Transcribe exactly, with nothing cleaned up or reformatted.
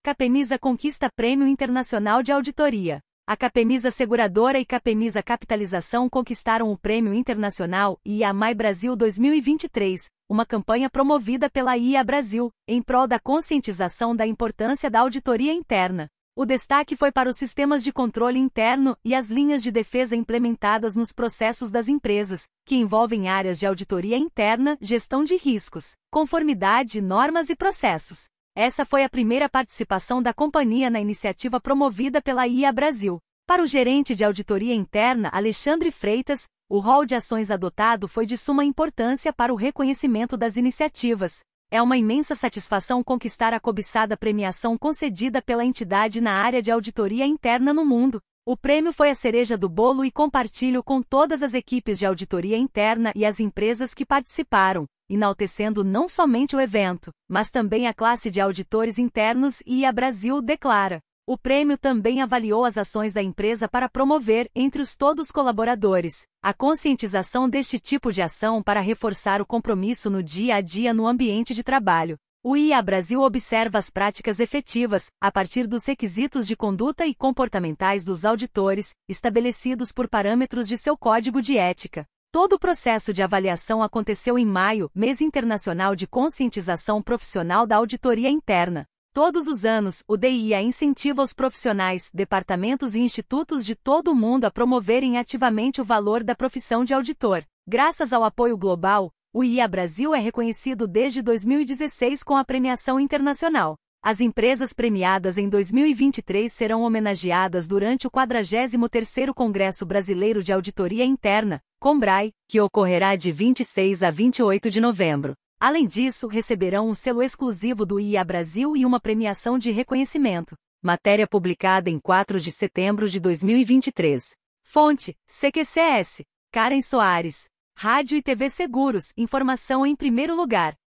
Capemisa conquista Prêmio Internacional de Auditoria. A Capemisa Seguradora e Capemisa Capitalização conquistaram o Prêmio Internacional I A M A I Brasil dois mil e vinte e três, uma campanha promovida pela I A Brasil, em prol da conscientização da importância da auditoria interna. O destaque foi para os sistemas de controle interno e as linhas de defesa implementadas nos processos das empresas, que envolvem áreas de auditoria interna, gestão de riscos, conformidade, normas e processos. Essa foi a primeira participação da companhia na iniciativa promovida pela I A Brasil. Para o gerente de auditoria interna Alexandre Freitas, o rol de ações adotado foi de suma importância para o reconhecimento das iniciativas. É uma imensa satisfação conquistar a cobiçada premiação concedida pela entidade na área de auditoria interna no mundo. O prêmio foi a cereja do bolo e compartilho com todas as equipes de auditoria interna e as empresas que participaram, enaltecendo não somente o evento, mas também a classe de auditores internos. I A Brasil declara. O prêmio também avaliou as ações da empresa para promover, entre os todos colaboradores, a conscientização deste tipo de ação para reforçar o compromisso no dia a dia no ambiente de trabalho. O I A Brasil observa as práticas efetivas, a partir dos requisitos de conduta e comportamentais dos auditores, estabelecidos por parâmetros de seu código de ética. Todo o processo de avaliação aconteceu em maio, mês internacional de conscientização profissional da auditoria interna. Todos os anos, o D I A incentiva os profissionais, departamentos e institutos de todo o mundo a promoverem ativamente o valor da profissão de auditor. Graças ao apoio global, o I A Brasil é reconhecido desde dois mil e dezesseis com a premiação internacional. As empresas premiadas em dois mil e vinte e três serão homenageadas durante o quadragésimo terceiro Congresso Brasileiro de Auditoria Interna, CONBRAE, que ocorrerá de vinte e seis a vinte e oito de novembro. Além disso, receberão um selo exclusivo do I A Brasil e uma premiação de reconhecimento. Matéria publicada em quatro de setembro de dois mil e vinte e três. Fonte: C Q C S. Karen Soares. Rádio e T V Seguros. Informação em primeiro lugar.